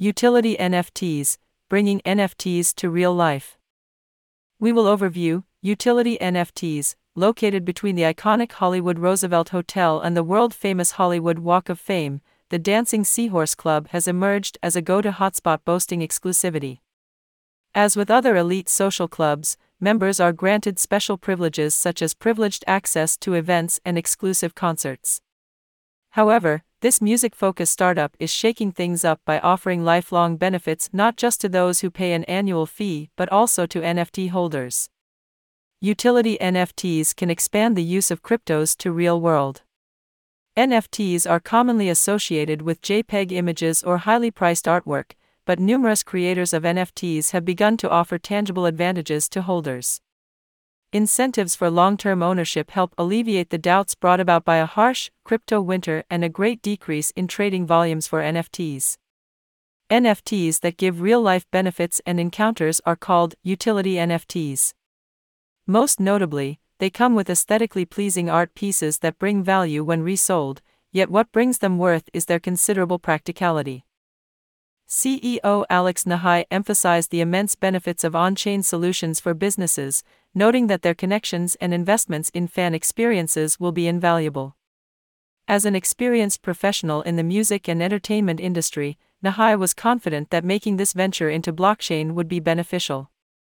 Utility NFTs, bringing NFTs to real life. We will overview Utility NFTs, located between the iconic Hollywood Roosevelt Hotel and the world-famous Hollywood Walk of Fame. The Dancing Seahorse Club has emerged as a go-to hotspot boasting exclusivity. As with other elite social clubs, members are granted special privileges such as privileged access to events and exclusive concerts. However, this music-focused startup is shaking things up by offering lifelong benefits not just to those who pay an annual fee but also to NFT holders. Utility NFTs can expand the use of cryptos to real world. NFTs are commonly associated with JPEG images or highly priced artwork, but numerous creators of NFTs have begun to offer tangible advantages to holders. Incentives for long-term ownership help alleviate the doubts brought about by a harsh crypto winter and a great decrease in trading volumes for NFTs. NFTs that give real-life benefits and encounters are called utility NFTs. Most notably, they come with aesthetically pleasing art pieces that bring value when resold, yet what brings them worth is their considerable practicality. CEO Alex Nahai emphasized the immense benefits of on-chain solutions for businesses, noting that their connections and investments in fan experiences will be invaluable. As an experienced professional in the music and entertainment industry, Nahai was confident that making this venture into blockchain would be beneficial.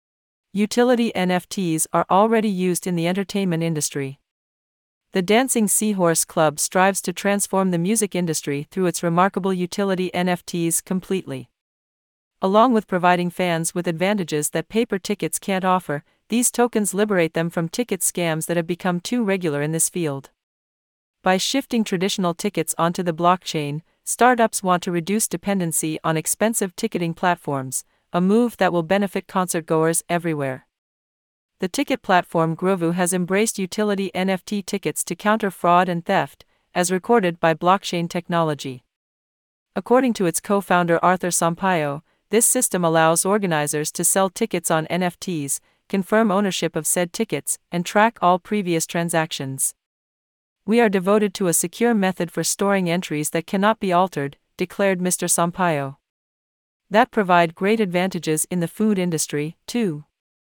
Utility NFTs are already used in the entertainment industry. The Dancing Seahorse Club strives to transform the music industry through its remarkable utility NFTs completely. Along with providing fans with advantages that paper tickets can't offer, these tokens liberate them from ticket scams that have become too regular in this field. By shifting traditional tickets onto the blockchain, startups want to reduce dependency on expensive ticketing platforms, a move that will benefit concertgoers everywhere. The ticket platform Groovoo has embraced utility NFT tickets to counter fraud and theft, as recorded by blockchain technology. According to its co-founder Arthur Sampaio, this system allows organizers to sell tickets on NFTs, confirm ownership of said tickets, and track all previous transactions. "We are devoted to a secure method for storing entries that cannot be altered," declared Mr. Sampaio. "That provide great advantages in the food industry, too."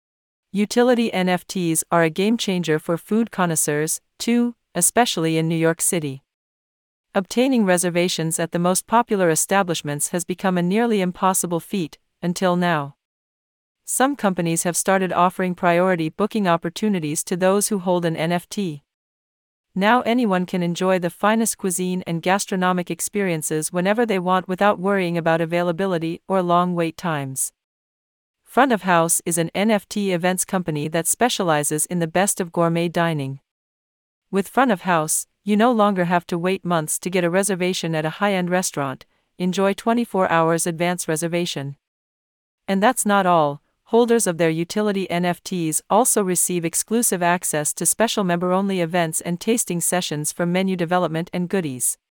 Utility NFTs are a game-changer for food connoisseurs, too, especially in New York City. Obtaining reservations at the most popular establishments has become a nearly impossible feat, until now. Some companies have started offering priority booking opportunities to those who hold an NFT. Now anyone can enjoy the finest cuisine and gastronomic experiences whenever they want without worrying about availability or long wait times. Front of House is an NFT events company that specializes in the best of gourmet dining. With Front of House, you no longer have to wait months to get a reservation at a high-end restaurant. Enjoy 24 hours advance reservation. And that's not all. Holders of their utility NFTs also receive exclusive access to special member-only events and tasting sessions for menu development and goodies.